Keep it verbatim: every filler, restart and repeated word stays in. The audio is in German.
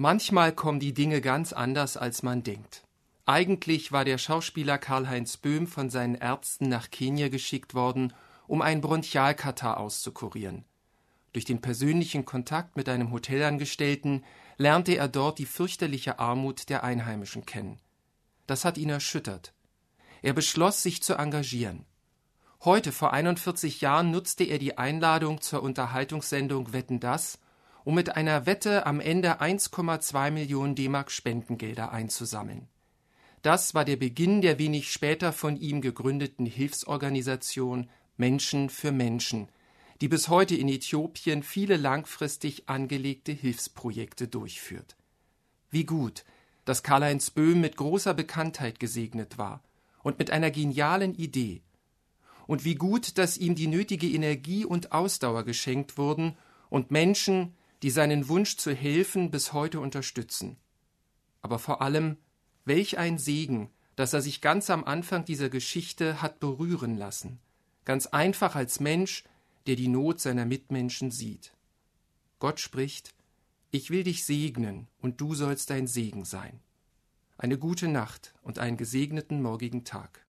Manchmal kommen die Dinge ganz anders, als man denkt. Eigentlich war der Schauspieler Karl-Heinz Böhm von seinen Ärzten nach Kenia geschickt worden, um einen Bronchialkatarrh auszukurieren. Durch den persönlichen Kontakt mit einem Hotelangestellten lernte er dort die fürchterliche Armut der Einheimischen kennen. Das hat ihn erschüttert. Er beschloss, sich zu engagieren. Heute, vor einundvierzig Jahren, nutzte er die Einladung zur Unterhaltungssendung Wetten, dass?, um mit einer Wette am Ende eins Komma zwei Millionen D-Mark Spendengelder einzusammeln. Das war der Beginn der wenig später von ihm gegründeten Hilfsorganisation Menschen für Menschen, die bis heute in Äthiopien viele langfristig angelegte Hilfsprojekte durchführt. Wie gut, dass Karl-Heinz Böhm mit großer Bekanntheit gesegnet war und mit einer genialen Idee. Und wie gut, dass ihm die nötige Energie und Ausdauer geschenkt wurden und Menschen, die seinen Wunsch zu helfen bis heute unterstützen. Aber vor allem, welch ein Segen, dass er sich ganz am Anfang dieser Geschichte hat berühren lassen. Ganz einfach als Mensch, der die Not seiner Mitmenschen sieht. Gott spricht: Ich will dich segnen und du sollst ein Segen sein. Eine gute Nacht und einen gesegneten morgigen Tag.